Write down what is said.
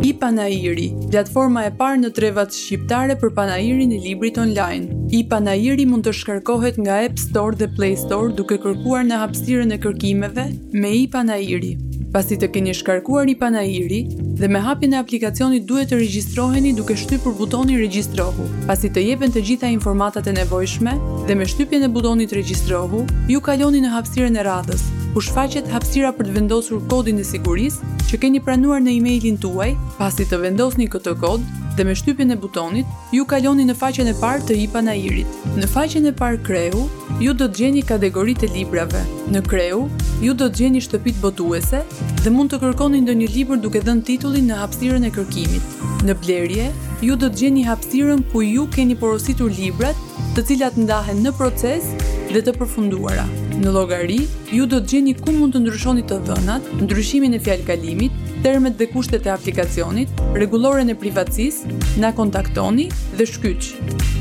iPanairi, platforma e parë në trevat shqiptare për panairin e librit online. iPanairi mund të shkarkohet nga App Store dhe Play Store duke kërkuar në hapësirën e kërkimeve me iPanairi. Pasi të keni shkarkuar iPanairi dhe me hapjen e aplikacionit duhet të regjistroheni duke shtypur butonin regjistrohu. Pasi të jepen të gjitha informatat e nevojshme dhe me shtypjen e butonit regjistrohu, ju kaloni në hapësirën e radhës, ku shfaqet hapësira për të vendosur kodin e sigurisë që keni pranuar në emailin tuaj. Pasi të vendosni këtë kod dhe me shtypjen e butonit, ju kaloni në faqen e parë të iPanairit. Në faqen e parë kreu, ju do të gjeni kategoritë e librave. Në kreu, ju do të gjeni shtëpitë botuese dhe mund të kërkoni ndonjë libër duke dhënë titullin në hapësirën e kërkimit. Në blerje, ju do të gjeni hapësirën ku ju keni porositur librat, të cilat ndahen në proces dhe të përfunduara. Në llogari, ju do të gjeni ku mund të ndryshoni të dhënat, ndryshimin e fjalëkalimit, termet dhe kushtet e aplikacionit, rregulloren e privatësisë, na kontaktoni dhe shkyq.